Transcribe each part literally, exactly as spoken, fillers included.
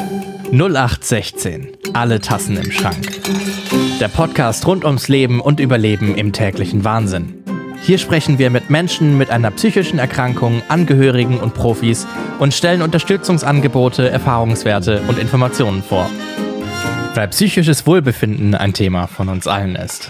null acht sechzehn. Alle Tassen im Schrank. Der Podcast rund ums Leben und Überleben im täglichen Wahnsinn. Hier sprechen wir mit Menschen mit einer psychischen Erkrankung, Angehörigen und Profis und stellen Unterstützungsangebote, Erfahrungswerte und Informationen vor. Weil psychisches Wohlbefinden ein Thema von uns allen ist.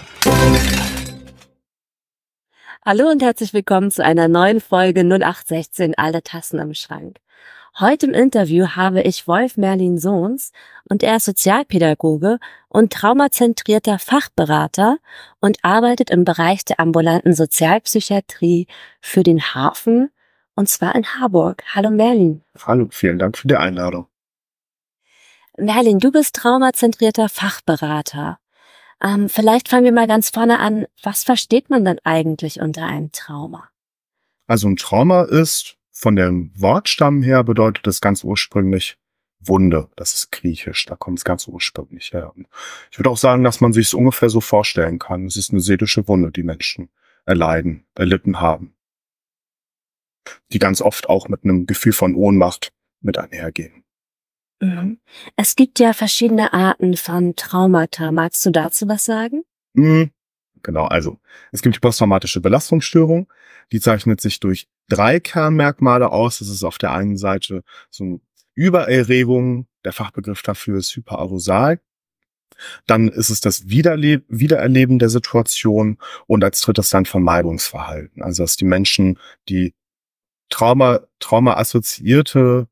Hallo und herzlich willkommen zu einer neuen Folge null acht sechzehn. Alle Tassen im Schrank. Heute im Interview habe ich Wolf Merlin Sohns und er ist Sozialpädagoge und traumazentrierter Fachberater und arbeitet im Bereich der ambulanten Sozialpsychiatrie für den Hafen und zwar in Harburg. Hallo Merlin. Hallo, vielen Dank für die Einladung. Merlin, du bist traumazentrierter Fachberater. Ähm, vielleicht fangen wir mal ganz vorne an. Was versteht man denn eigentlich unter einem Trauma? Also ein Trauma ist, von dem Wortstamm her bedeutet es ganz ursprünglich Wunde. Das ist griechisch, da kommt es ganz ursprünglich her. Und ich würde auch sagen, dass man sich es ungefähr so vorstellen kann. Es ist eine seelische Wunde, die Menschen erleiden, erlitten haben. Die ganz oft auch mit einem Gefühl von Ohnmacht mit einhergehen. Mhm. Es gibt ja verschiedene Arten von Traumata. Magst du dazu was sagen? Mhm. Genau, also es gibt die posttraumatische Belastungsstörung. Die zeichnet sich durch drei Kernmerkmale aus. Das ist auf der einen Seite so eine Übererregung, der Fachbegriff dafür ist Hyperarousal. Dann ist es das Wiederle- Wiedererleben der Situation und als drittes dann Vermeidungsverhalten. Also dass die Menschen, die Trauma, Trauma-assoziierte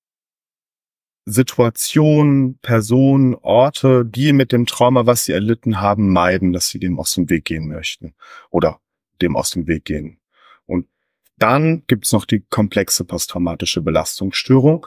Situationen, Personen, Orte, die mit dem Trauma, was sie erlitten haben, meiden, dass sie dem aus dem Weg gehen möchten oder dem aus dem Weg gehen. Und dann gibt's noch die komplexe posttraumatische Belastungsstörung.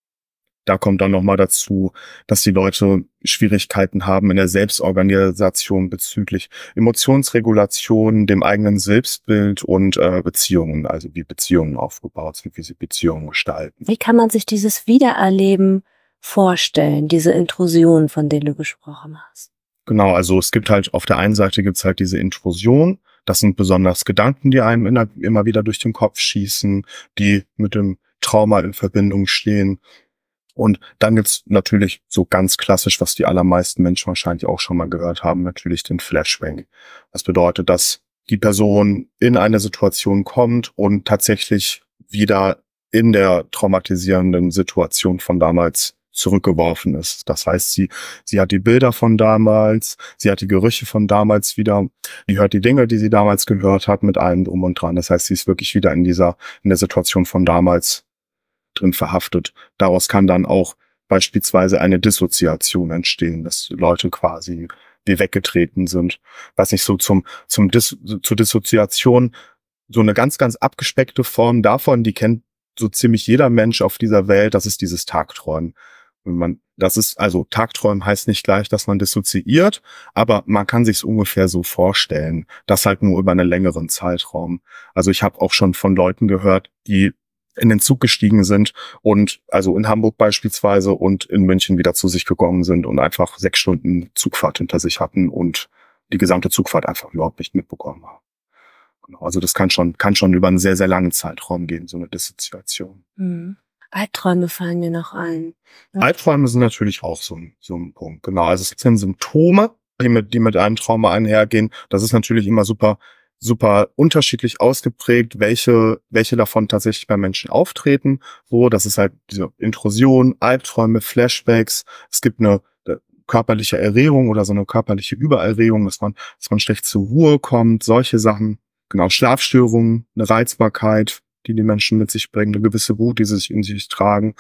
Da kommt dann nochmal dazu, dass die Leute Schwierigkeiten haben in der Selbstorganisation bezüglich Emotionsregulation, dem eigenen Selbstbild und äh, Beziehungen, also wie Beziehungen aufgebaut sind, wie sie Beziehungen gestalten. Wie kann man sich dieses Wiedererleben vorstellen, diese Intrusion, von denen du gesprochen hast? Genau, also es gibt halt, auf der einen Seite gibt's halt diese Intrusion. Das sind besonders Gedanken, die einem immer, immer wieder durch den Kopf schießen, die mit dem Trauma in Verbindung stehen. Und dann gibt's natürlich so ganz klassisch, was die allermeisten Menschen wahrscheinlich auch schon mal gehört haben, natürlich den Flashback. Das bedeutet, dass die Person in eine Situation kommt und tatsächlich wieder in der traumatisierenden Situation von damals zurückgeworfen ist. Das heißt, sie, sie hat die Bilder von damals, sie hat die Gerüche von damals wieder, die hört die Dinge, die sie damals gehört hat, mit allem drum und dran. Das heißt, sie ist wirklich wieder in dieser, in der Situation von damals drin verhaftet. Daraus kann dann auch beispielsweise eine Dissoziation entstehen, dass Leute quasi wie weggetreten sind. Was nicht so zum, zum Dis, zur Dissoziation, so eine ganz, ganz abgespeckte Form davon, die kennt so ziemlich jeder Mensch auf dieser Welt, das ist dieses Tagträumen. Wenn man, das ist, also Tagträumen heißt nicht gleich, dass man dissoziiert, aber man kann sich's ungefähr so vorstellen. Das halt nur über einen längeren Zeitraum. Also ich habe auch schon von Leuten gehört, die in den Zug gestiegen sind und also in Hamburg beispielsweise und in München wieder zu sich gekommen sind und einfach sechs Stunden Zugfahrt hinter sich hatten und die gesamte Zugfahrt einfach überhaupt nicht mitbekommen haben. Genau, also das kann schon, kann schon über einen sehr, sehr langen Zeitraum gehen, so eine Dissoziation. Mhm. Albträume fallen mir noch ein. Ja. Albträume sind natürlich auch so ein, so ein Punkt. Genau, also es sind Symptome, die mit, die mit einem Trauma einhergehen. Das ist natürlich immer super super unterschiedlich ausgeprägt, welche welche davon tatsächlich bei Menschen auftreten. So, das ist halt diese Intrusion, Albträume, Flashbacks. Es gibt eine äh, körperliche Erregung oder so eine körperliche Übererregung, dass man dass man schlecht zur Ruhe kommt, solche Sachen. Genau, Schlafstörungen, eine Reizbarkeit, die die Menschen mit sich bringen, eine gewisse Wut, die sie sich in sich tragen,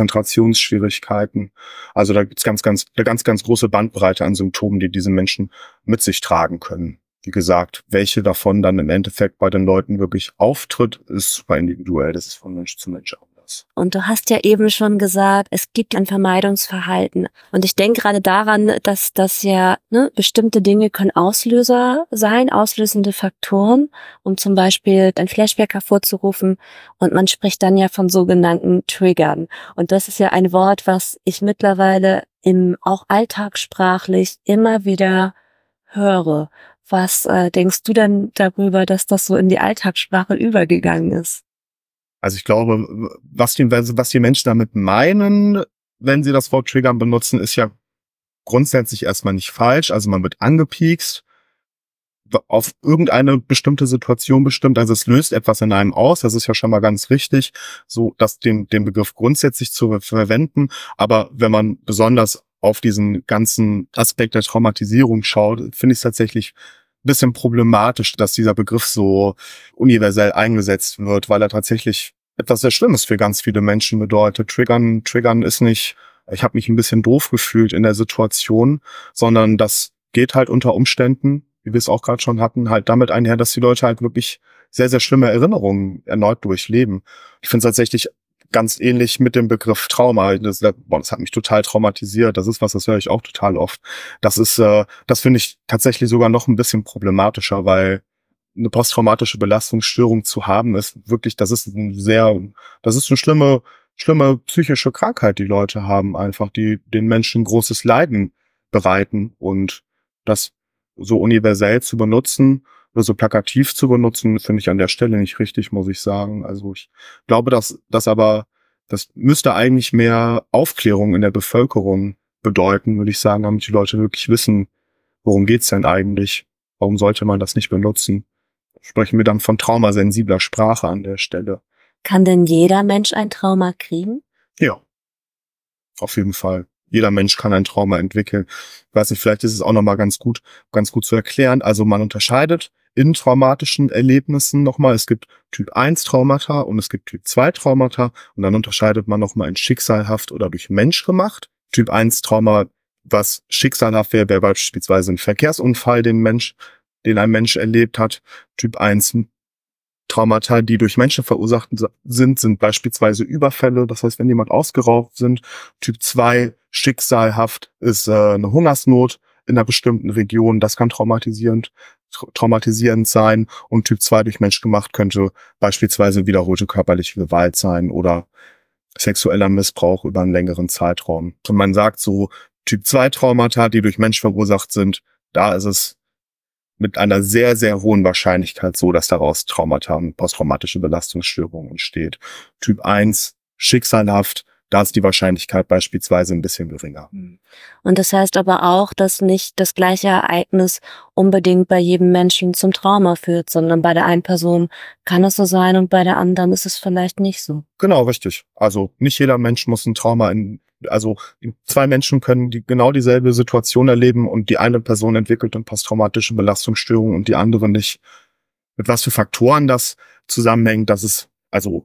Konzentrationsschwierigkeiten. Also da gibt's ganz, ganz, eine ganz, ganz große Bandbreite an Symptomen, die diese Menschen mit sich tragen können. Wie gesagt, welche davon dann im Endeffekt bei den Leuten wirklich auftritt, ist super individuell. Das ist von Mensch zu Mensch anders. Und du hast ja eben schon gesagt, es gibt ein Vermeidungsverhalten. Und ich denke gerade daran, dass das ja ne, bestimmte Dinge können Auslöser sein, auslösende Faktoren, um zum Beispiel ein Flashback hervorzurufen. Und man spricht dann ja von sogenannten Triggern. Und das ist ja ein Wort, was ich mittlerweile im auch alltagssprachlich immer wieder höre. Was äh, denkst du denn darüber, dass das so in die Alltagssprache übergegangen ist? Also ich glaube, was die, was die Menschen damit meinen, wenn Sie das Wort triggern benutzen, ist ja grundsätzlich erstmal nicht falsch. Also man wird angepiekst, auf irgendeine bestimmte Situation bestimmt. Also es löst etwas in einem aus. Das ist ja schon mal ganz richtig, so dass den, den Begriff grundsätzlich zu verwenden. Aber wenn man besonders auf diesen ganzen Aspekt der Traumatisierung schaut, finde ich es tatsächlich ein bisschen problematisch, dass dieser Begriff so universell eingesetzt wird, weil er tatsächlich etwas sehr Schlimmes für ganz viele Menschen bedeutet. Triggern, Triggern ist nicht, ich habe mich ein bisschen doof gefühlt in der Situation, sondern das geht halt unter Umständen, wie wir es auch gerade schon hatten, halt damit einher, dass die Leute halt wirklich sehr, sehr schlimme Erinnerungen erneut durchleben. Ich finde es tatsächlich ganz ähnlich mit dem Begriff Trauma. Das, boah, das hat mich total traumatisiert. Das ist was, das höre ich auch total oft. Das ist, äh, das finde ich tatsächlich sogar noch ein bisschen problematischer, weil eine posttraumatische Belastungsstörung zu haben ist wirklich, das ist ein sehr, das ist eine schlimme, schlimme psychische Krankheit, die Leute haben einfach, die den Menschen großes Leiden bereiten, und das so universell zu benutzen oder so plakativ zu benutzen, finde ich an der Stelle nicht richtig, muss ich sagen. Also ich glaube, dass das aber, das müsste eigentlich mehr Aufklärung in der Bevölkerung bedeuten, würde ich sagen, damit die Leute wirklich wissen, worum geht's denn eigentlich? Warum sollte man das nicht benutzen? Sprechen wir dann von traumasensibler Sprache an der Stelle. Kann denn jeder Mensch ein Trauma kriegen? Ja, auf jeden Fall. Jeder Mensch kann ein Trauma entwickeln. Ich weiß nicht, vielleicht ist es auch nochmal ganz gut, ganz gut zu erklären. Also man unterscheidet in traumatischen Erlebnissen nochmal. Es gibt Typ eins Traumata und es gibt Typ zwei Traumata. Und dann unterscheidet man nochmal in schicksalhaft oder durch Mensch gemacht. Typ eins Trauma, was schicksalhaft wäre, wäre beispielsweise ein Verkehrsunfall, den Mensch, den ein Mensch erlebt hat. Typ eins Traumata, die durch Menschen verursacht sind, sind beispielsweise Überfälle. Das heißt, wenn jemand ausgeraubt sind. Typ zwei schicksalhaft ist äh, eine Hungersnot in einer bestimmten Region. Das kann traumatisierend, tra- traumatisierend sein. Und Typ zwei durch Mensch gemacht könnte beispielsweise wiederholte körperliche Gewalt sein oder sexueller Missbrauch über einen längeren Zeitraum. Und man sagt so, Typ zwei Traumata, die durch Mensch verursacht sind, da ist es mit einer sehr, sehr hohen Wahrscheinlichkeit so, dass daraus Traumata und posttraumatische Belastungsstörungen entsteht. Typ eins, schicksalhaft, da ist die Wahrscheinlichkeit beispielsweise ein bisschen geringer. Und das heißt aber auch, dass nicht das gleiche Ereignis unbedingt bei jedem Menschen zum Trauma führt, sondern bei der einen Person kann es so sein und bei der anderen ist es vielleicht nicht so. Genau, richtig. Also nicht jeder Mensch muss ein Trauma in, also zwei Menschen können die genau dieselbe Situation erleben und die eine Person entwickelt eine posttraumatische Belastungsstörung und die andere nicht. Mit was für Faktoren das zusammenhängt, das ist also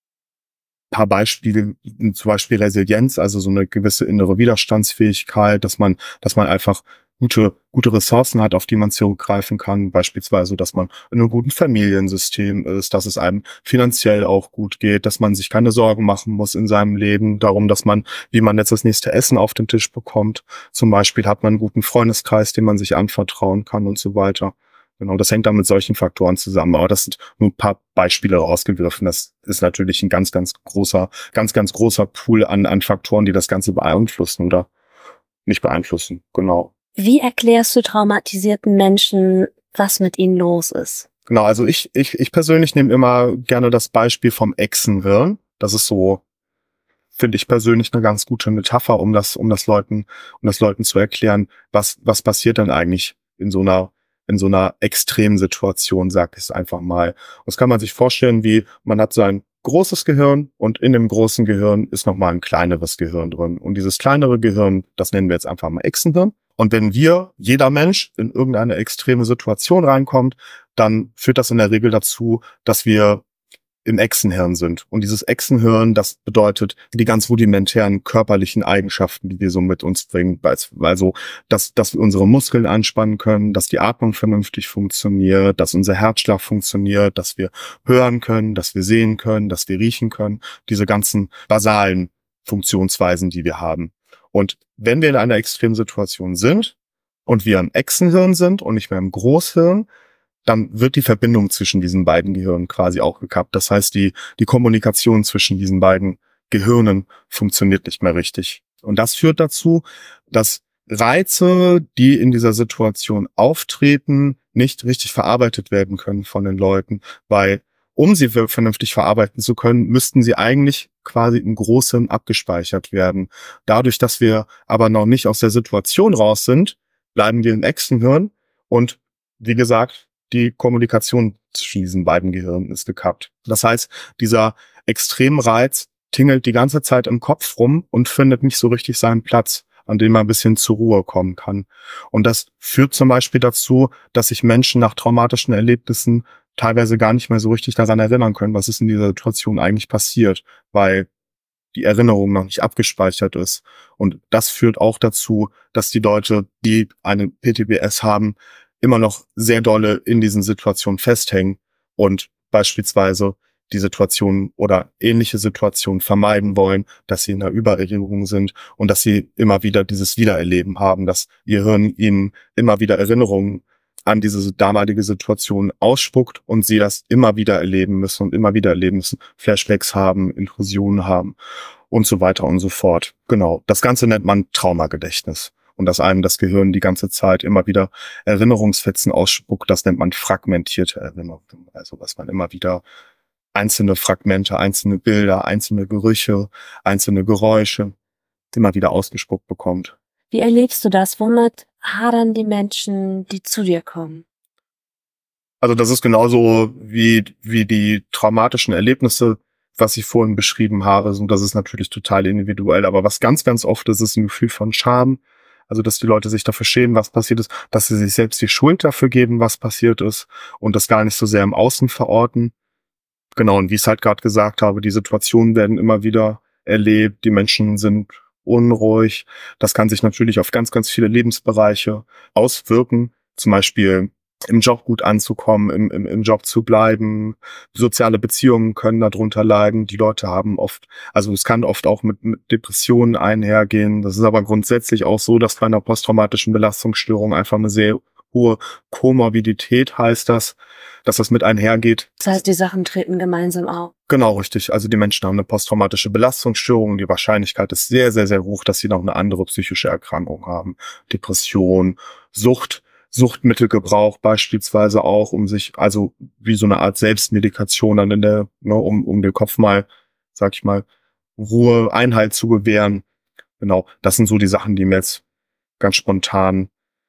ein paar Beispiele, zum Beispiel Resilienz, also so eine gewisse innere Widerstandsfähigkeit, dass man, dass man einfach gute, gute Ressourcen hat, auf die man zurückgreifen kann. Beispielsweise, dass man in einem guten Familiensystem ist, dass es einem finanziell auch gut geht, dass man sich keine Sorgen machen muss in seinem Leben darum, dass man, wie man jetzt das nächste Essen auf den Tisch bekommt. Zum Beispiel hat man einen guten Freundeskreis, dem man sich anvertrauen kann und so weiter. Genau, das hängt dann mit solchen Faktoren zusammen. Aber das sind nur ein paar Beispiele rausgegriffen. Das ist natürlich ein ganz, ganz großer, ganz, ganz großer Pool an, an Faktoren, die das Ganze beeinflussen oder nicht beeinflussen. Genau. Wie erklärst du traumatisierten Menschen, was mit ihnen los ist? Genau, also ich, ich, ich persönlich nehme immer gerne das Beispiel vom Echsenhirn. Das ist so, finde ich persönlich eine ganz gute Metapher, um das, um das Leuten, um das Leuten zu erklären, was, was passiert denn eigentlich in so einer in so einer extremen Situation, sag ich es einfach mal. Und das kann man sich vorstellen, wie man hat sein großes Gehirn und in dem großen Gehirn ist nochmal ein kleineres Gehirn drin. Und dieses kleinere Gehirn, das nennen wir jetzt einfach mal Echsenhirn. Und wenn wir, jeder Mensch, in irgendeine extreme Situation reinkommt, dann führt das in der Regel dazu, dass wir im Echsenhirn sind. Und dieses Echsenhirn, das bedeutet die ganz rudimentären körperlichen Eigenschaften, die wir so mit uns bringen. Also, dass, dass wir unsere Muskeln anspannen können, dass die Atmung vernünftig funktioniert, dass unser Herzschlag funktioniert, dass wir hören können, dass wir sehen können, dass wir riechen können. Diese ganzen basalen Funktionsweisen, die wir haben. Und wenn wir in einer extremen Situation sind und wir im Echsenhirn sind und nicht mehr im Großhirn, dann wird die Verbindung zwischen diesen beiden Gehirnen quasi auch gekappt. Das heißt, die, die Kommunikation zwischen diesen beiden Gehirnen funktioniert nicht mehr richtig. Und das führt dazu, dass Reize, die in dieser Situation auftreten, nicht richtig verarbeitet werden können von den Leuten, weil um sie vernünftig verarbeiten zu können, müssten sie eigentlich quasi im Großen abgespeichert werden. Dadurch, dass wir aber noch nicht aus der Situation raus sind, bleiben wir im Echsenhirn und wie gesagt, die Kommunikation zwischen diesen beiden Gehirnen ist gekappt. Das heißt, dieser Extremreiz tingelt die ganze Zeit im Kopf rum und findet nicht so richtig seinen Platz, an dem man ein bisschen zur Ruhe kommen kann. Und das führt zum Beispiel dazu, dass sich Menschen nach traumatischen Erlebnissen teilweise gar nicht mehr so richtig daran erinnern können, was ist in dieser Situation eigentlich passiert, weil die Erinnerung noch nicht abgespeichert ist. Und das führt auch dazu, dass die Leute, die eine P T B S haben, immer noch sehr dolle in diesen Situationen festhängen und beispielsweise die Situation oder ähnliche Situationen vermeiden wollen, dass sie in der Übererinnerung sind und dass sie immer wieder dieses Wiedererleben haben, dass ihr Hirn ihnen immer wieder Erinnerungen an diese damalige Situation ausspuckt und sie das immer wieder erleben müssen und immer wieder erleben müssen, Flashbacks haben, Intrusionen haben und so weiter und so fort. Genau, das Ganze nennt man Traumagedächtnis. Und dass einem das Gehirn die ganze Zeit immer wieder Erinnerungsfetzen ausspuckt, das nennt man fragmentierte Erinnerung. Also was man immer wieder einzelne Fragmente, einzelne Bilder, einzelne Gerüche, einzelne Geräusche immer wieder ausgespuckt bekommt. Wie erlebst du das? Womit hadern die Menschen, die zu dir kommen? Also das ist genauso wie, wie die traumatischen Erlebnisse, was ich vorhin beschrieben habe. Und das ist natürlich total individuell. Aber was ganz, ganz oft ist, ist ein Gefühl von Scham. Also, dass die Leute sich dafür schämen, was passiert ist, dass sie sich selbst die Schuld dafür geben, was passiert ist und das gar nicht so sehr im Außen verorten. Genau, und wie ich es halt gerade gesagt habe, die Situationen werden immer wieder erlebt, die Menschen sind unruhig. Das kann sich natürlich auf ganz, ganz viele Lebensbereiche auswirken. Zum Beispiel im Job gut anzukommen, im, im, im Job zu bleiben. Soziale Beziehungen können darunter leiden. Die Leute haben oft, also es kann oft auch mit, mit Depressionen einhergehen. Das ist aber grundsätzlich auch so, dass bei einer posttraumatischen Belastungsstörung einfach eine sehr hohe Komorbidität heißt das, dass das mit einhergeht. Das heißt, die Sachen treten gemeinsam auf. Genau, richtig. Also die Menschen haben eine posttraumatische Belastungsstörung. Die Wahrscheinlichkeit ist sehr, sehr, sehr hoch, dass sie noch eine andere psychische Erkrankung haben. Depression, Sucht, Suchtmittelgebrauch beispielsweise auch, um sich, also wie so eine Art Selbstmedikation dann in der, ne, um, um dem Kopf mal, sag ich mal, Ruhe, Einhalt zu gewähren. Genau, das sind so die Sachen, die mir jetzt ganz spontan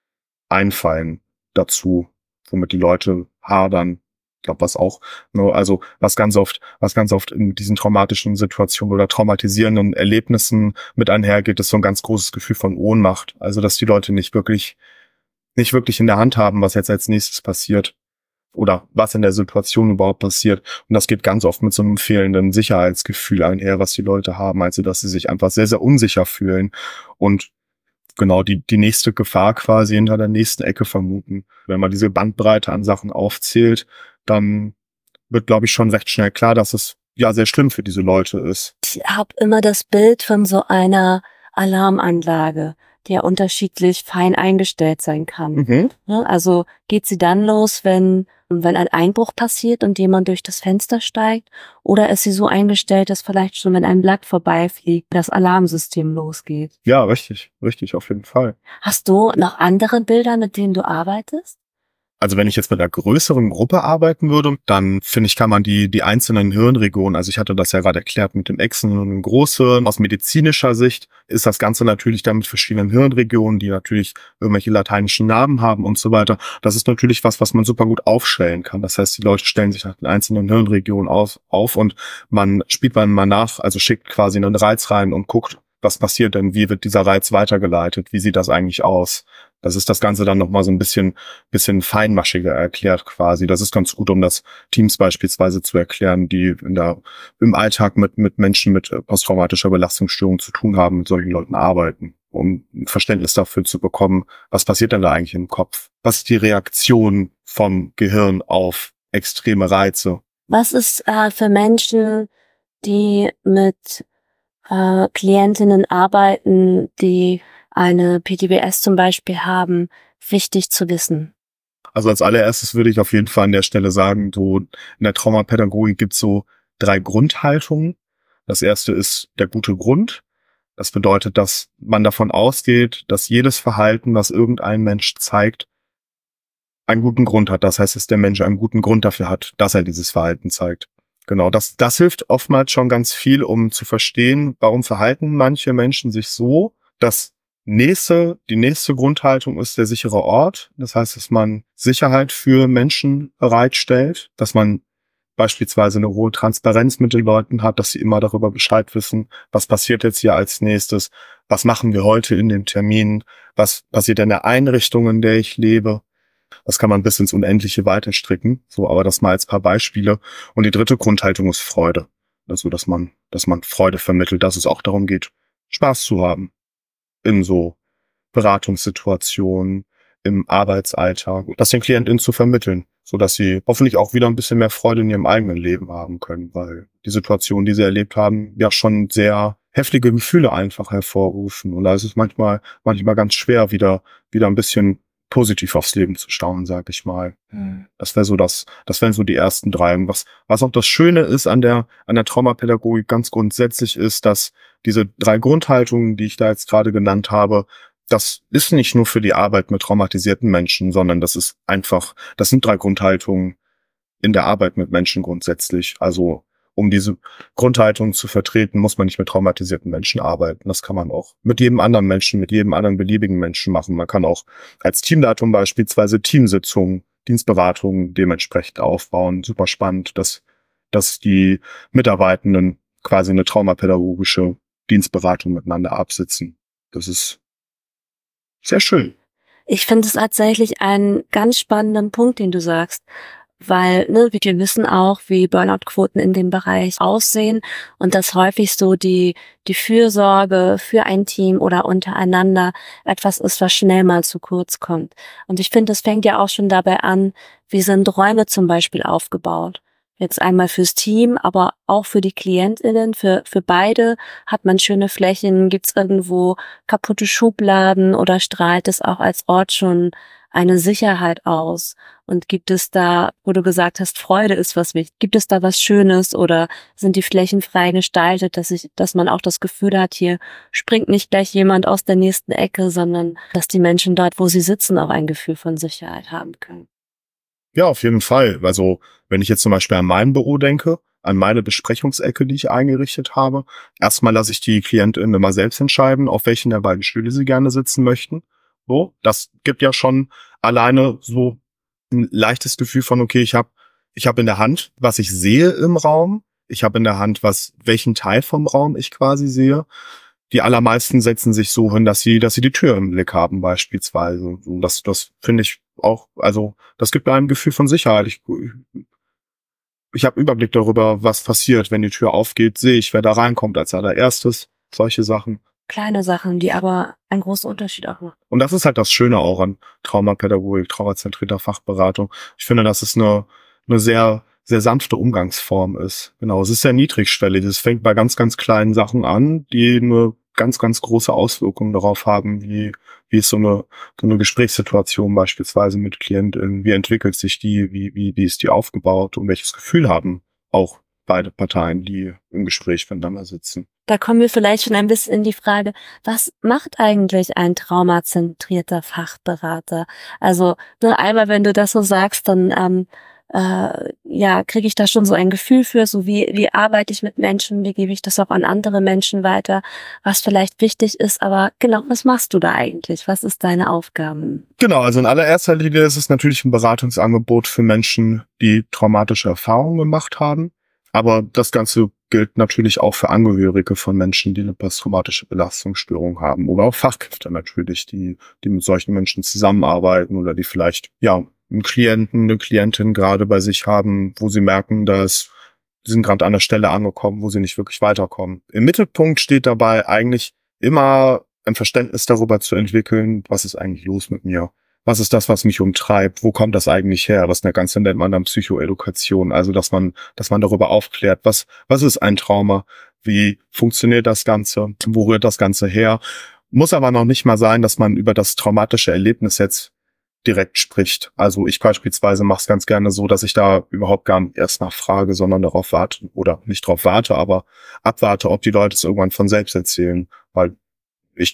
einfallen dazu, womit die Leute hadern. Ich glaube, was auch, ne, also was ganz oft, was ganz oft in diesen traumatischen Situationen oder traumatisierenden Erlebnissen mit einhergeht, ist so ein ganz großes Gefühl von Ohnmacht. Also, dass die Leute nicht wirklich, nicht wirklich in der Hand haben, was jetzt als nächstes passiert oder was in der Situation überhaupt passiert. Und das geht ganz oft mit so einem fehlenden Sicherheitsgefühl einher, was die Leute haben, also dass sie sich einfach sehr, sehr unsicher fühlen und genau die die nächste Gefahr quasi hinter der nächsten Ecke vermuten. Wenn man diese Bandbreite an Sachen aufzählt, dann wird, glaube ich, schon recht schnell klar, dass es ja sehr schlimm für diese Leute ist. Ich habe immer das Bild von so einer Alarmanlage, die ja unterschiedlich fein eingestellt sein kann. Mhm. Ne? Also geht sie dann los, wenn wenn ein Einbruch passiert und jemand durch das Fenster steigt? Oder ist sie so eingestellt, dass vielleicht schon, wenn ein Blatt vorbeifliegt, das Alarmsystem losgeht? Ja, richtig, richtig, auf jeden Fall. Hast du noch andere Bilder, mit denen du arbeitest? Also wenn ich jetzt mit einer größeren Gruppe arbeiten würde, dann finde ich, kann man die die einzelnen Hirnregionen, also ich hatte das ja gerade erklärt mit dem Echsen und dem Großhirn, aus medizinischer Sicht ist das Ganze natürlich dann mit verschiedenen Hirnregionen, die natürlich irgendwelche lateinischen Namen haben und so weiter. Das ist natürlich was, was man super gut aufstellen kann. Das heißt, die Leute stellen sich nach den einzelnen Hirnregionen auf, auf und man spielt man mal nach, also schickt quasi einen Reiz rein und guckt, was passiert denn, wie wird dieser Reiz weitergeleitet, wie sieht das eigentlich aus? Das ist das Ganze dann nochmal so ein bisschen, bisschen feinmaschiger erklärt quasi. Das ist ganz gut, um das Teams beispielsweise zu erklären, die in der, im Alltag mit, mit Menschen mit posttraumatischer Belastungsstörung zu tun haben, mit solchen Leuten arbeiten, um ein Verständnis dafür zu bekommen, was passiert denn da eigentlich im Kopf? Was ist die Reaktion vom Gehirn auf extreme Reize? Was ist äh, für Menschen, die mit äh, Klientinnen arbeiten, die eine P T B S zum Beispiel haben, wichtig zu wissen? Also als allererstes würde ich auf jeden Fall an der Stelle sagen, so in der Traumapädagogik gibt es so drei Grundhaltungen. Das erste ist der gute Grund. Das bedeutet, dass man davon ausgeht, dass jedes Verhalten, was irgendein Mensch zeigt, einen guten Grund hat. Das heißt, dass der Mensch einen guten Grund dafür hat, dass er dieses Verhalten zeigt. Genau, das, das hilft oftmals schon ganz viel, um zu verstehen, warum verhalten manche Menschen sich so. Das nächste, die nächste Grundhaltung ist der sichere Ort. Das heißt, dass man Sicherheit für Menschen bereitstellt, dass man beispielsweise eine hohe Transparenz mit den Leuten hat, dass sie immer darüber Bescheid wissen, was passiert jetzt hier als nächstes, was machen wir heute in dem Termin, was passiert in der Einrichtung, in der ich lebe. Das kann man bis ins Unendliche weiterstricken, so, aber das mal als paar Beispiele. Und die dritte Grundhaltung ist Freude. Also, dass man, dass man Freude vermittelt, dass es auch darum geht, Spaß zu haben. In so Beratungssituationen, im Arbeitsalltag, das den KlientInnen zu vermitteln, so dass sie hoffentlich auch wieder ein bisschen mehr Freude in ihrem eigenen Leben haben können, weil die Situation, die sie erlebt haben, ja schon sehr heftige Gefühle einfach hervorrufen. Und da ist es manchmal, manchmal ganz schwer, wieder, wieder ein bisschen positiv aufs Leben zu schauen, sag ich mal. Mhm. Das wäre so das, das wären so die ersten drei. Und was, was auch das Schöne ist an der, an der Traumapädagogik ganz grundsätzlich ist, dass diese drei Grundhaltungen, die ich da jetzt gerade genannt habe, das ist nicht nur für die Arbeit mit traumatisierten Menschen, sondern das ist einfach, das sind drei Grundhaltungen in der Arbeit mit Menschen grundsätzlich. Also, um diese Grundhaltung zu vertreten, muss man nicht mit traumatisierten Menschen arbeiten. Das kann man auch mit jedem anderen Menschen, mit jedem anderen beliebigen Menschen machen. Man kann auch als Teamleitung beispielsweise Teamsitzungen, Dienstberatungen dementsprechend aufbauen. Super spannend, dass, dass die Mitarbeitenden quasi eine traumapädagogische Dienstberatung miteinander absitzen. Das ist sehr schön. Ich finde es tatsächlich einen ganz spannenden Punkt, den du sagst. Weil, ne, wir wissen auch, wie Burnout-Quoten in dem Bereich aussehen und dass häufig so die, die Fürsorge für ein Team oder untereinander etwas ist, was schnell mal zu kurz kommt. Und ich finde, es fängt ja auch schon dabei an, wie sind Räume zum Beispiel aufgebaut. Jetzt einmal fürs Team, aber auch für die KlientInnen, für, für beide hat man schöne Flächen, gibt's irgendwo kaputte Schubladen oder strahlt es auch als Ort schon eine Sicherheit aus? Und gibt es da, wo du gesagt hast, Freude ist was wichtig, gibt es da was Schönes oder sind die Flächen frei gestaltet, dass ich, dass man auch das Gefühl hat, hier springt nicht gleich jemand aus der nächsten Ecke, sondern dass die Menschen dort, wo sie sitzen, auch ein Gefühl von Sicherheit haben können? Ja, auf jeden Fall. Also, wenn ich jetzt zum Beispiel an mein Büro denke, an meine Besprechungsecke, die ich eingerichtet habe, erstmal lasse ich die KlientInnen immer selbst entscheiden, auf welchen der beiden Stühle sie gerne sitzen möchten. So, das gibt ja schon alleine so ein leichtes Gefühl von, okay, ich habe ich habe in der Hand, was ich sehe im Raum. Ich habe in der Hand, was welchen Teil vom Raum ich quasi sehe. Die allermeisten setzen sich so hin, dass sie dass sie die Tür im Blick haben beispielsweise. Und das das finde ich auch, also das gibt mir ein Gefühl von Sicherheit. Ich, ich habe Überblick darüber, was passiert. Wenn die Tür aufgeht, sehe ich, wer da reinkommt als allererstes. Solche Sachen. Kleine Sachen, die aber einen großen Unterschied auch machen. Und das ist halt das Schöne auch an Traumapädagogik, traumazentrierter Fachberatung. Ich finde, dass es eine, eine sehr, sehr sanfte Umgangsform ist. Genau, es ist sehr niedrigschwellig. Es fängt bei ganz, ganz kleinen Sachen an, die eine ganz, ganz große Auswirkungen darauf haben, wie, wie ist so eine, so eine Gesprächssituation beispielsweise mit KlientInnen, wie entwickelt sich die, wie, wie, wie ist die aufgebaut und welches Gefühl haben auch beide Parteien, die im Gespräch miteinander sitzen. Da kommen wir vielleicht schon ein bisschen in die Frage, was macht eigentlich ein traumazentrierter Fachberater? Also, ne, einmal, wenn du das so sagst, dann ähm, äh, ja, kriege ich da schon so ein Gefühl für, so wie, wie arbeite ich mit Menschen, wie gebe ich das auch an andere Menschen weiter, was vielleicht wichtig ist, aber genau, was machst du da eigentlich? Was ist deine Aufgabe? Genau, also in allererster Linie ist es natürlich ein Beratungsangebot für Menschen, die traumatische Erfahrungen gemacht haben. Aber das Ganze gilt natürlich auch für Angehörige von Menschen, die eine posttraumatische Belastungsstörung haben. Oder auch Fachkräfte natürlich, die, die mit solchen Menschen zusammenarbeiten oder die vielleicht, ja, einen Klienten, eine Klientin gerade bei sich haben, wo sie merken, dass sie sind gerade an der Stelle angekommen, wo sie nicht wirklich weiterkommen. Im Mittelpunkt steht dabei eigentlich immer ein Verständnis darüber zu entwickeln, was ist eigentlich los mit mir? Was ist das, was mich umtreibt? Wo kommt das eigentlich her? Das Ganze nennt man dann Psychoedukation. Also, dass man, dass man darüber aufklärt, was, was ist ein Trauma? Wie funktioniert das Ganze? Wo rührt das Ganze her? Muss aber noch nicht mal sein, dass man über das traumatische Erlebnis jetzt direkt spricht. Also, ich beispielsweise mache es ganz gerne so, dass ich da überhaupt gar nicht erst nachfrage, sondern darauf warte oder nicht darauf warte, aber abwarte, ob die Leute es irgendwann von selbst erzählen. Weil ich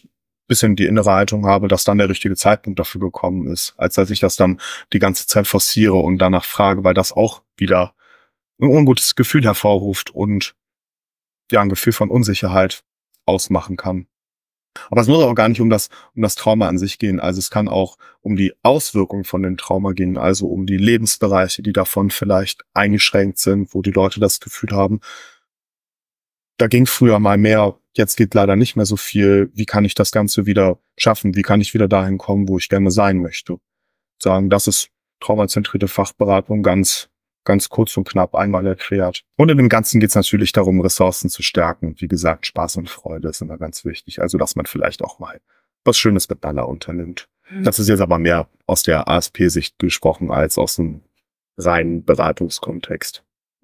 bisschen die innere Haltung habe, dass dann der richtige Zeitpunkt dafür gekommen ist, als dass ich das dann die ganze Zeit forciere und danach frage, weil das auch wieder ein ungutes Gefühl hervorruft und ja, ein Gefühl von Unsicherheit ausmachen kann. Aber es muss auch gar nicht um das, um das Trauma an sich gehen. Also es kann auch um die Auswirkungen von dem Trauma gehen, also um die Lebensbereiche, die davon vielleicht eingeschränkt sind, wo die Leute das Gefühl haben, da ging früher mal mehr, jetzt geht leider nicht mehr so viel. Wie kann ich das Ganze wieder schaffen? Wie kann ich wieder dahin kommen, wo ich gerne sein möchte? Sagen, das ist traumazentrierte Fachberatung ganz, ganz kurz und knapp einmal erklärt. Und in dem Ganzen geht es natürlich darum, Ressourcen zu stärken. Wie gesagt, Spaß und Freude ist immer ganz wichtig. Also, dass man vielleicht auch mal was Schönes miteinander unternimmt. Mhm. Das ist jetzt aber mehr aus der A S P-Sicht gesprochen als aus einem reinen Beratungskontext.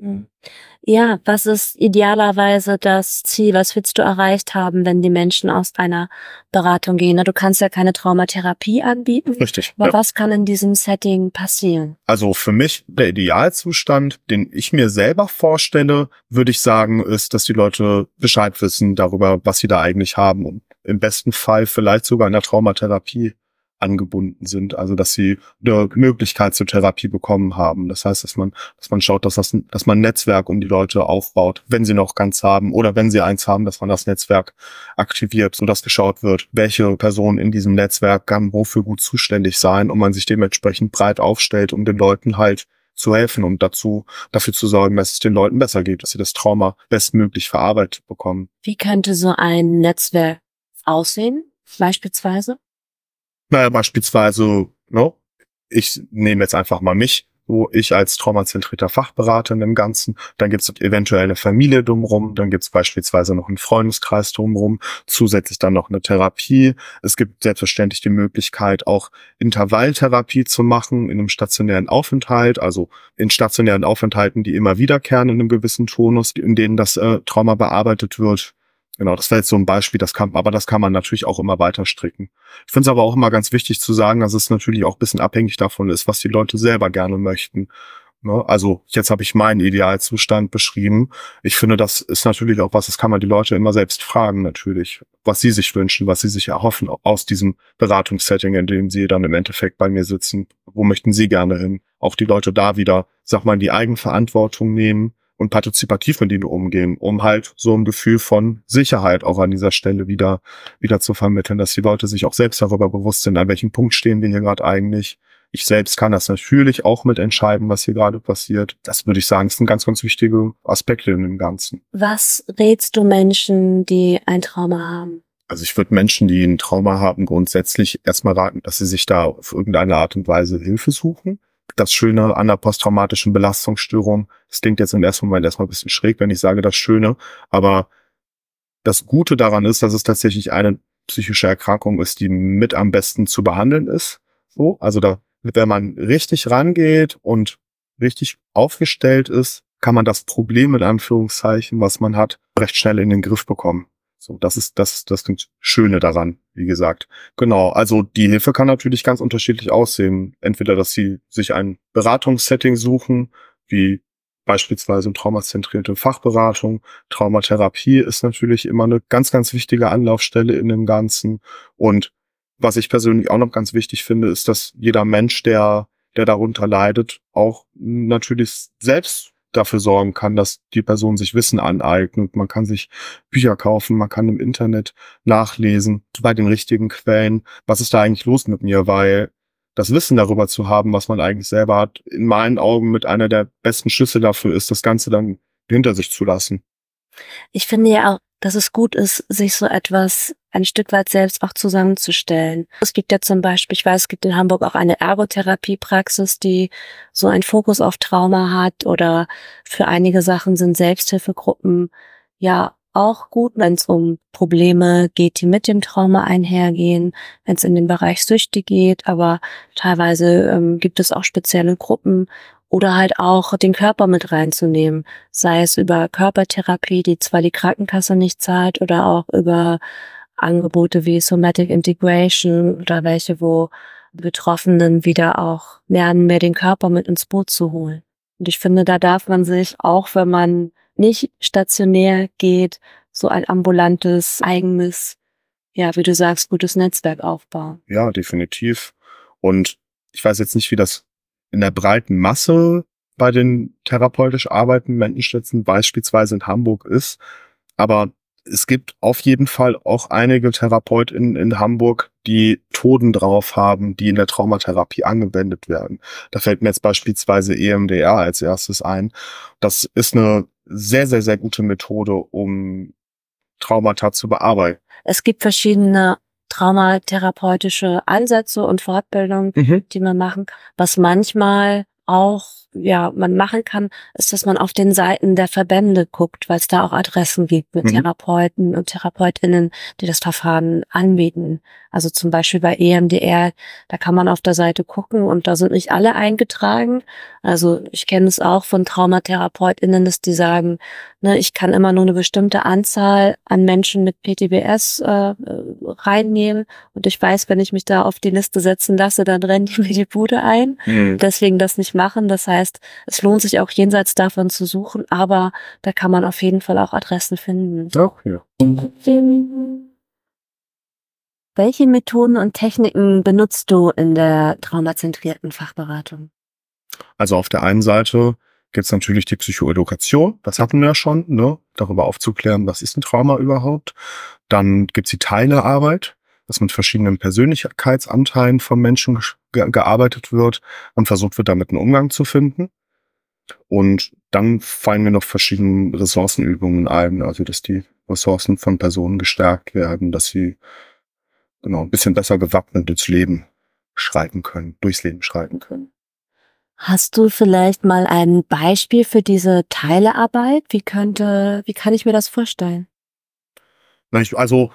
Ja, was ist idealerweise das Ziel? Was willst du erreicht haben, wenn die Menschen aus einer Beratung gehen? Du kannst ja keine Traumatherapie anbieten. Richtig. Aber ja. Was kann in diesem Setting passieren? Also für mich der Idealzustand, den ich mir selber vorstelle, würde ich sagen, ist, dass die Leute Bescheid wissen darüber, was sie da eigentlich haben und im besten Fall vielleicht sogar in der Traumatherapie angebunden sind, also dass sie eine Möglichkeit zur Therapie bekommen haben. Das heißt, dass man, dass man schaut, dass das, dass man ein Netzwerk um die Leute aufbaut, wenn sie noch keins haben oder wenn sie eins haben, dass man das Netzwerk aktiviert, sodass geschaut wird, welche Person in diesem Netzwerk kann wofür gut zuständig sein und man sich dementsprechend breit aufstellt, um den Leuten halt zu helfen und dazu, dafür zu sorgen, dass es den Leuten besser geht, dass sie das Trauma bestmöglich verarbeitet bekommen. Wie könnte so ein Netzwerk aussehen, beispielsweise? Naja, beispielsweise, no, ich nehme jetzt einfach mal mich, so ich als traumazentrierter Fachberater in dem Ganzen, dann gibt's eventuell eine Familie drumherum, dann gibt's beispielsweise noch einen Freundeskreis drumherum, zusätzlich dann noch eine Therapie. Es gibt selbstverständlich die Möglichkeit, auch Intervalltherapie zu machen in einem stationären Aufenthalt, also in stationären Aufenthalten, die immer wiederkehren in einem gewissen Tonus, in denen das äh, Trauma bearbeitet wird. Genau, das wäre jetzt so ein Beispiel, das kann, aber das kann man natürlich auch immer weiter stricken. Ich finde es aber auch immer ganz wichtig zu sagen, dass es natürlich auch ein bisschen abhängig davon ist, was die Leute selber gerne möchten. Ne? Also jetzt habe ich meinen Idealzustand beschrieben. Ich finde, das ist natürlich auch was, das kann man die Leute immer selbst fragen natürlich, was sie sich wünschen, was sie sich erhoffen aus diesem Beratungssetting, in dem sie dann im Endeffekt bei mir sitzen. Wo möchten sie gerne hin? Auch die Leute da wieder, sag mal, die Eigenverantwortung nehmen und partizipativ mit ihnen umgehen, um halt so ein Gefühl von Sicherheit auch an dieser Stelle wieder wieder zu vermitteln, dass die Leute sich auch selbst darüber bewusst sind, an welchem Punkt stehen wir hier gerade eigentlich. Ich selbst kann das natürlich auch mitentscheiden, was hier gerade passiert. Das würde ich sagen, ist ein ganz, ganz wichtiger Aspekt in dem Ganzen. Was rätst du Menschen, die ein Trauma haben? Also ich würde Menschen, die ein Trauma haben, grundsätzlich erstmal raten, dass sie sich da auf irgendeine Art und Weise Hilfe suchen. Das Schöne an der posttraumatischen Belastungsstörung, das klingt jetzt im ersten Moment erstmal ein bisschen schräg, wenn ich sage das Schöne, aber das Gute daran ist, dass es tatsächlich eine psychische Erkrankung ist, die mit am besten zu behandeln ist. So, also da, wenn man richtig rangeht und richtig aufgestellt ist, kann man das Problem in Anführungszeichen, was man hat, recht schnell in den Griff bekommen. So, das ist das, das Schöne daran, wie gesagt. Genau, also die Hilfe kann natürlich ganz unterschiedlich aussehen. Entweder, dass sie sich ein Beratungssetting suchen, wie beispielsweise traumazentrierte Fachberatung. Traumatherapie ist natürlich immer eine ganz, ganz wichtige Anlaufstelle in dem Ganzen. Und was ich persönlich auch noch ganz wichtig finde, ist, dass jeder Mensch, der, der darunter leidet, auch natürlich selbst dafür sorgen kann, dass die Person sich Wissen aneignet. Man kann sich Bücher kaufen, man kann im Internet nachlesen, bei den richtigen Quellen, was ist da eigentlich los mit mir, weil das Wissen darüber zu haben, was man eigentlich selber hat, in meinen Augen mit einer der besten Schlüssel dafür ist, das Ganze dann hinter sich zu lassen. Ich finde ja auch, dass es gut ist, sich so etwas ein Stück weit selbst auch zusammenzustellen. Es gibt ja zum Beispiel, ich weiß, es gibt in Hamburg auch eine Ergotherapiepraxis, die so einen Fokus auf Trauma hat, oder für einige Sachen sind Selbsthilfegruppen ja auch gut, wenn es um Probleme geht, die mit dem Trauma einhergehen, wenn es in den Bereich Süchte geht, aber teilweise ähm, gibt es auch spezielle Gruppen, oder halt auch den Körper mit reinzunehmen, sei es über Körpertherapie, die zwar die Krankenkasse nicht zahlt, oder auch über Angebote wie Somatic Integration oder welche, wo Betroffenen wieder auch lernen, mehr den Körper mit ins Boot zu holen. Und ich finde, da darf man sich, auch wenn man nicht stationär geht, so ein ambulantes eigenes ja, wie du sagst, gutes Netzwerk aufbauen. Ja, definitiv. Und ich weiß jetzt nicht, wie das in der breiten Masse bei den therapeutisch arbeitenden Menschenschätzen beispielsweise in Hamburg ist, aber es gibt auf jeden Fall auch einige TherapeutInnen in Hamburg, die Methoden drauf haben, die in der Traumatherapie angewendet werden. Da fällt mir jetzt beispielsweise E M D R als erstes ein. Das ist eine sehr, sehr, sehr gute Methode, um Traumata zu bearbeiten. Es gibt verschiedene traumatherapeutische Ansätze und Fortbildungen, Mhm. die man machen kann. Was manchmal auch, ja, man machen kann, ist, dass man auf den Seiten der Verbände guckt, weil es da auch Adressen gibt mit Mhm. Therapeuten und Therapeutinnen, die das Verfahren anbieten. Also zum Beispiel bei E M D R, da kann man auf der Seite gucken und da sind nicht alle eingetragen. Also ich kenne es auch von Traumatherapeutinnen, dass die sagen, ne, ich kann immer nur eine bestimmte Anzahl an Menschen mit P T B S äh, reinnehmen und ich weiß, wenn ich mich da auf die Liste setzen lasse, dann rennen die mir die Bude ein. Mhm. Deswegen das nicht machen. Das heißt, es lohnt sich auch jenseits davon zu suchen, aber da kann man auf jeden Fall auch Adressen finden. Auch hier. Welche Methoden und Techniken benutzt du in der traumazentrierten Fachberatung? Also auf der einen Seite gibt es natürlich die Psychoedukation, das hatten wir ja schon, ne? Darüber aufzuklären, was ist ein Trauma überhaupt. Dann gibt es die Teilearbeit, dass mit verschiedenen Persönlichkeitsanteilen vom Menschen ge gearbeitet wird und versucht wird, damit einen Umgang zu finden. Und dann fallen mir noch verschiedene Ressourcenübungen ein, also dass die Ressourcen von Personen gestärkt werden, dass sie genau ein bisschen besser gewappnet durchs Leben schreiten können, durchs Leben schreiten können. Hast du vielleicht mal ein Beispiel für diese Teilearbeit? Wie könnte, wie kann ich mir das vorstellen? Na, ich, also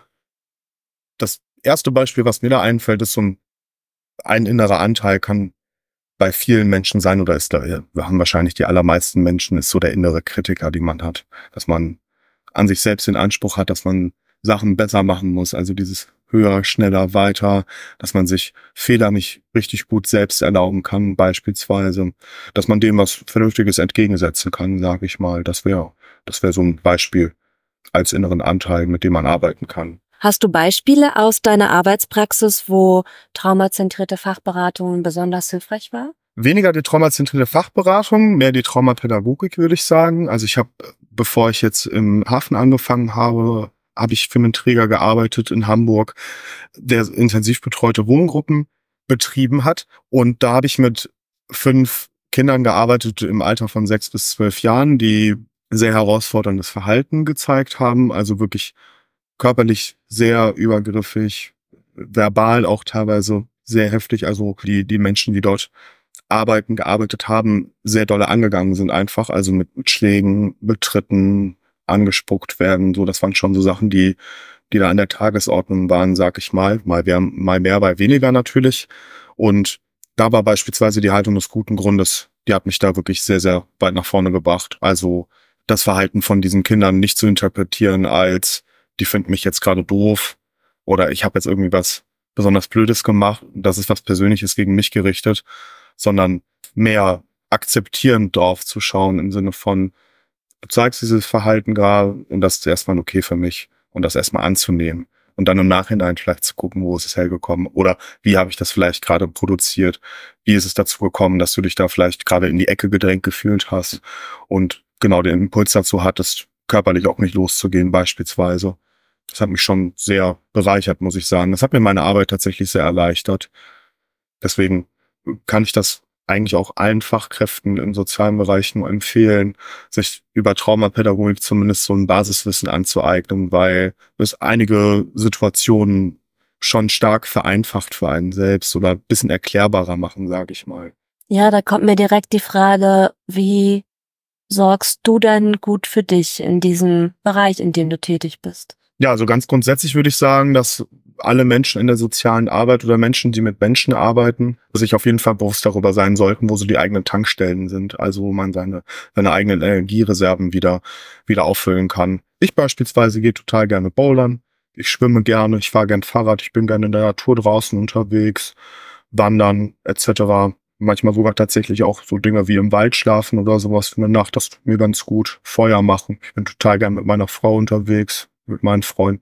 das erste Beispiel, was mir da einfällt, ist so ein, ein innerer Anteil kann bei vielen Menschen sein oder ist da, wir haben wahrscheinlich die allermeisten Menschen, ist so der innere Kritiker, den man hat, dass man an sich selbst den Anspruch hat, dass man Sachen besser machen muss, also dieses höher, schneller, weiter, dass man sich Fehler nicht richtig gut selbst erlauben kann, beispielsweise, dass man dem was Vernünftiges entgegensetzen kann, sage ich mal. Das wäre, das wäre so ein Beispiel als inneren Anteil, mit dem man arbeiten kann. Hast du Beispiele aus deiner Arbeitspraxis, wo traumazentrierte Fachberatung besonders hilfreich war? Weniger die traumazentrierte Fachberatung, mehr die Traumapädagogik, würde ich sagen. Also ich habe, bevor ich jetzt im Hafen angefangen habe, habe ich für einen Träger gearbeitet in Hamburg, der intensiv betreute Wohngruppen betrieben hat. Und da habe ich mit fünf Kindern gearbeitet im Alter von sechs bis zwölf Jahren, die sehr herausforderndes Verhalten gezeigt haben. Also wirklich körperlich sehr übergriffig, verbal auch teilweise sehr heftig. Also die, die Menschen, die dort arbeiten, gearbeitet haben, sehr dolle angegangen sind einfach. Also mit Schlägen, mit Tritten, angespuckt werden. So, das waren schon so Sachen, die, die da an der Tagesordnung waren, sag ich mal. Mal mehr, mal mehr, mal weniger natürlich. Und da war beispielsweise die Haltung des guten Grundes, die hat mich da wirklich sehr, sehr weit nach vorne gebracht. Also das Verhalten von diesen Kindern nicht zu interpretieren als, die finden mich jetzt gerade doof oder ich habe jetzt irgendwie was besonders Blödes gemacht, das ist was Persönliches gegen mich gerichtet, sondern mehr akzeptierend drauf zu schauen im Sinne von, du zeigst dieses Verhalten gerade und das ist erstmal okay für mich und das erstmal anzunehmen und dann im Nachhinein vielleicht zu gucken, wo ist es hergekommen oder wie habe ich das vielleicht gerade produziert, wie ist es dazu gekommen, dass du dich da vielleicht gerade in die Ecke gedrängt gefühlt hast und genau den Impuls dazu hattest, körperlich auch nicht loszugehen beispielsweise. Das hat mich schon sehr bereichert, muss ich sagen. Das hat mir meine Arbeit tatsächlich sehr erleichtert. Deswegen kann ich das eigentlich auch allen Fachkräften im sozialen Bereich nur empfehlen, sich über Traumapädagogik zumindest so ein Basiswissen anzueignen, weil es einige Situationen schon stark vereinfacht für einen selbst oder ein bisschen erklärbarer machen, sage ich mal. Ja, da kommt mir direkt die Frage, wie sorgst du denn gut für dich in diesem Bereich, in dem du tätig bist? Ja, also ganz grundsätzlich würde ich sagen, dass alle Menschen in der sozialen Arbeit oder Menschen, die mit Menschen arbeiten, sich auf jeden Fall bewusst darüber sein sollten, wo so die eigenen Tankstellen sind, also wo man seine, seine eigenen Energiereserven wieder, wieder auffüllen kann. Ich beispielsweise gehe total gerne bouldern, ich schwimme gerne, ich fahre gern Fahrrad, ich bin gerne in der Natur draußen unterwegs, wandern et cetera. Manchmal sogar tatsächlich auch so Dinge wie im Wald schlafen oder sowas für eine Nacht, das tut mir ganz gut. Feuer machen, ich bin total gern mit meiner Frau unterwegs, mit meinen Freunden.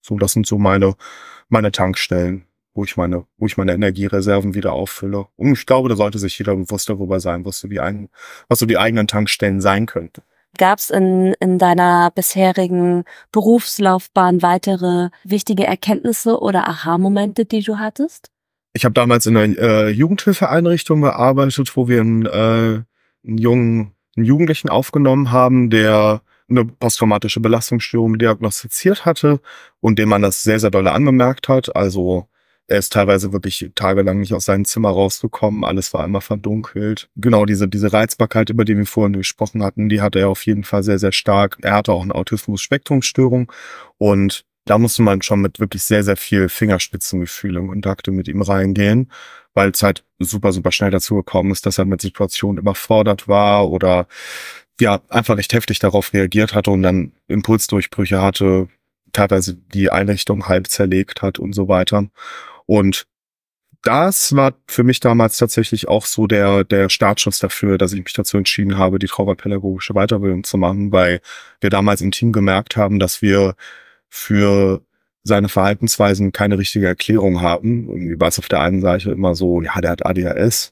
So, das sind so meine, meine Tankstellen, wo ich meine, wo ich meine Energiereserven wieder auffülle. Und ich glaube, da sollte sich jeder bewusst darüber sein, was so die eigenen, was so die eigenen Tankstellen sein könnten. Gab es in, in deiner bisherigen Berufslaufbahn weitere wichtige Erkenntnisse oder Aha-Momente, die du hattest? Ich habe damals in einer äh, Jugendhilfeeinrichtung gearbeitet, wo wir einen, äh, einen jungen einen Jugendlichen aufgenommen haben, der eine posttraumatische Belastungsstörung diagnostiziert hatte und dem man das sehr, sehr doll angemerkt hat. Also er ist teilweise wirklich tagelang nicht aus seinem Zimmer rausgekommen, alles war einmal verdunkelt. Genau, diese diese Reizbarkeit, über die wir vorhin gesprochen hatten, die hatte er auf jeden Fall sehr, sehr stark. Er hatte auch eine Autismus-Spektrum-Störung und da musste man schon mit wirklich sehr, sehr viel Fingerspitzengefühl in Kontakte mit ihm reingehen, weil es halt super, super schnell dazu gekommen ist, dass er mit Situationen überfordert war oder ja, einfach nicht heftig darauf reagiert hatte und dann Impulsdurchbrüche hatte, teilweise die Einrichtung halb zerlegt hat und so weiter. Und das war für mich damals tatsächlich auch so der der Startschuss dafür, dass ich mich dazu entschieden habe, die traumapädagogische Weiterbildung zu machen, weil wir damals im Team gemerkt haben, dass wir für seine Verhaltensweisen keine richtige Erklärung haben. Irgendwie war es auf der einen Seite immer so, ja, der hat A D H S.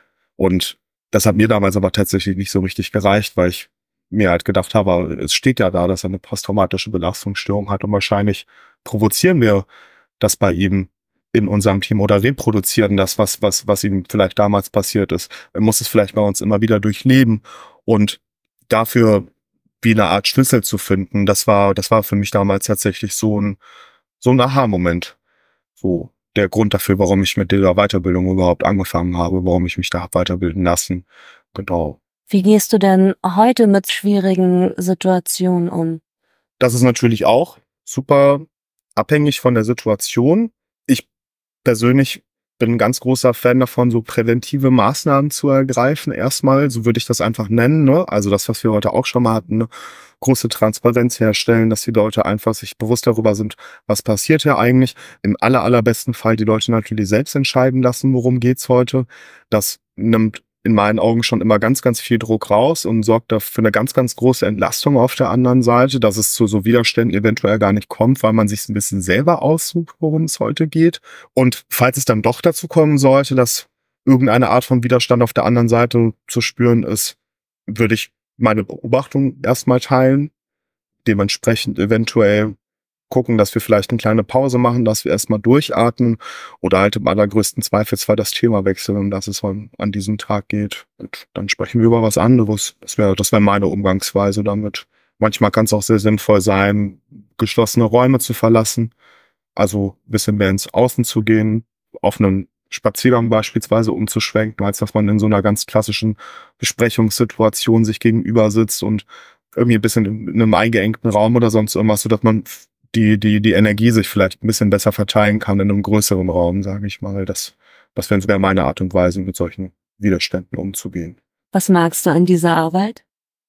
Und das hat mir damals aber tatsächlich nicht so richtig gereicht, weil ich mir halt gedacht habe, es steht ja da, dass er eine posttraumatische Belastungsstörung hat und wahrscheinlich provozieren wir das bei ihm in unserem Team oder reproduzieren das, was, was, was ihm vielleicht damals passiert ist. Er muss es vielleicht bei uns immer wieder durchleben und dafür wie eine Art Schlüssel zu finden, das war, das war für mich damals tatsächlich so ein, so ein Aha-Moment. So der Grund dafür, warum ich mit dieser Weiterbildung überhaupt angefangen habe, warum ich mich da habe weiterbilden lassen. Genau. Wie gehst du denn heute mit schwierigen Situationen um? Das ist natürlich auch super abhängig von der Situation. Ich persönlich bin ein ganz großer Fan davon, so präventive Maßnahmen zu ergreifen. Erstmal, so würde ich das einfach nennen, ne? Also das, was wir heute auch schon mal hatten, ne? Große Transparenz herstellen, dass die Leute einfach sich bewusst darüber sind, was passiert hier eigentlich. Im aller, allerbesten Fall die Leute natürlich selbst entscheiden lassen, worum geht's heute. Das nimmt in meinen Augen schon immer ganz, ganz viel Druck raus und sorgt dafür eine ganz, ganz große Entlastung auf der anderen Seite, dass es zu so Widerständen eventuell gar nicht kommt, weil man sich ein bisschen selber aussucht, worum es heute geht. Und falls es dann doch dazu kommen sollte, dass irgendeine Art von Widerstand auf der anderen Seite zu spüren ist, würde ich meine Beobachtung erstmal teilen, dementsprechend eventuell gucken, dass wir vielleicht eine kleine Pause machen, dass wir erstmal durchatmen oder halt im allergrößten Zweifelsfall das Thema wechseln, um das es an, an diesem Tag geht. Und dann sprechen wir über was anderes. Das wäre das wäre meine Umgangsweise damit. Manchmal kann es auch sehr sinnvoll sein, geschlossene Räume zu verlassen, also ein bisschen mehr ins Außen zu gehen, auf einen Spaziergang beispielsweise umzuschwenken, als dass man in so einer ganz klassischen Besprechungssituation sich gegenüber sitzt und irgendwie ein bisschen in einem eingeengten Raum oder sonst irgendwas, sodass man die die die Energie sich vielleicht ein bisschen besser verteilen kann in einem größeren Raum, sage ich mal. Das das wäre meine Art und Weise, mit solchen Widerständen umzugehen. Was magst du an dieser Arbeit?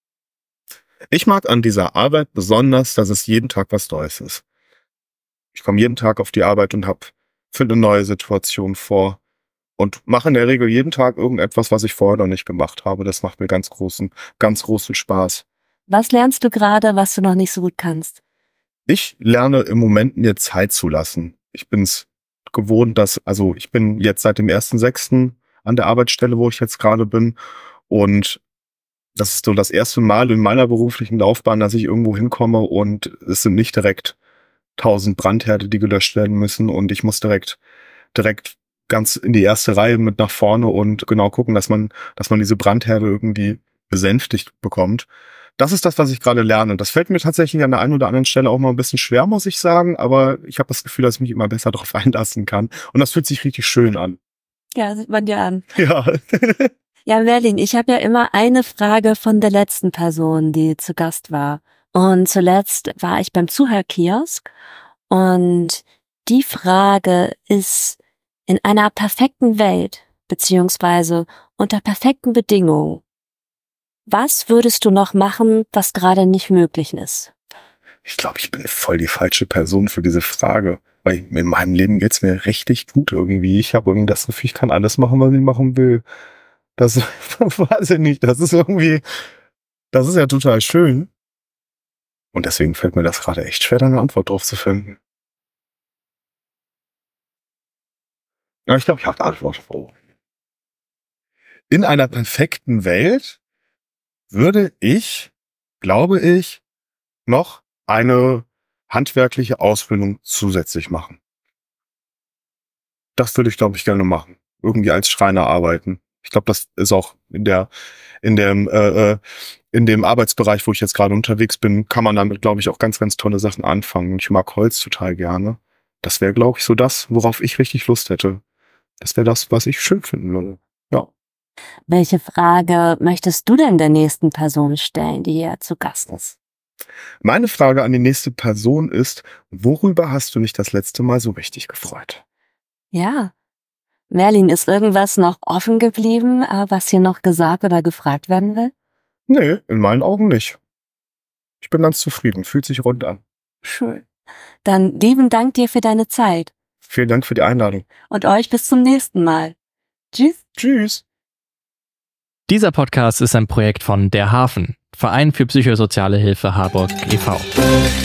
Ich mag an dieser Arbeit besonders, dass es jeden Tag was Neues ist. Ich komme jeden Tag auf die Arbeit und habe finde eine neue Situation vor und mache in der Regel jeden Tag irgendetwas, was ich vorher noch nicht gemacht habe. Das macht mir ganz großen, ganz großen Spaß. Was lernst du gerade, was du noch nicht so gut kannst? Ich lerne im Moment, mir Zeit zu lassen. Ich bin es gewohnt, dass, also ich bin jetzt seit dem ersten sechsten an der Arbeitsstelle, wo ich jetzt gerade bin. Und das ist so das erste Mal in meiner beruflichen Laufbahn, dass ich irgendwo hinkomme und es sind nicht direkt tausend Brandherde, die gelöscht werden müssen. Und ich muss direkt, direkt ganz in die erste Reihe mit nach vorne und genau gucken, dass man, dass man diese Brandherde irgendwie besänftigt bekommt. Das ist das, was ich gerade lerne. Das fällt mir tatsächlich an der einen oder anderen Stelle auch mal ein bisschen schwer, muss ich sagen. Aber ich habe das Gefühl, dass ich mich immer besser darauf einlassen kann. Und das fühlt sich richtig schön an. Ja, sieht man dir an. Ja. Ja, Merlin, ich habe ja immer eine Frage von der letzten Person, die zu Gast war. Und zuletzt war ich beim Zuhörkiosk. Und die Frage ist, in einer perfekten Welt, beziehungsweise unter perfekten Bedingungen, was würdest du noch machen, was gerade nicht möglich ist? Ich glaube, ich bin voll die falsche Person für diese Frage. Weil in meinem Leben geht's mir richtig gut irgendwie. Ich habe irgendwie das Gefühl, ich kann alles machen, was ich machen will. Das weiß ich nicht. Das ist irgendwie, das ist ja total schön. Und deswegen fällt mir das gerade echt schwer, da eine Antwort drauf zu finden. Ja, ich glaube, ich habe eine Antwort. In einer perfekten Welt würde ich, glaube ich, noch eine handwerkliche Ausbildung zusätzlich machen. Das würde ich, glaube ich, gerne machen. Irgendwie als Schreiner arbeiten. Ich glaube, das ist auch in der, in dem, äh, äh, in dem Arbeitsbereich, wo ich jetzt gerade unterwegs bin, kann man damit, glaube ich, auch ganz, ganz tolle Sachen anfangen. Ich mag Holz total gerne. Das wäre, glaube ich, so das, worauf ich richtig Lust hätte. Das wäre das, was ich schön finden würde. Ja. Welche Frage möchtest du denn der nächsten Person stellen, die hier zu Gast ist? Meine Frage an die nächste Person ist, worüber hast du dich das letzte Mal so richtig gefreut? Ja. Merlin, ist irgendwas noch offen geblieben, was hier noch gesagt oder gefragt werden will? Nee, in meinen Augen nicht. Ich bin ganz zufrieden, fühlt sich rund an. Schön. Dann lieben Dank dir für deine Zeit. Vielen Dank für die Einladung. Und euch bis zum nächsten Mal. Tschüss. Tschüss. Dieser Podcast ist ein Projekt von Der Hafen, Verein für psychosoziale Hilfe Harburg e V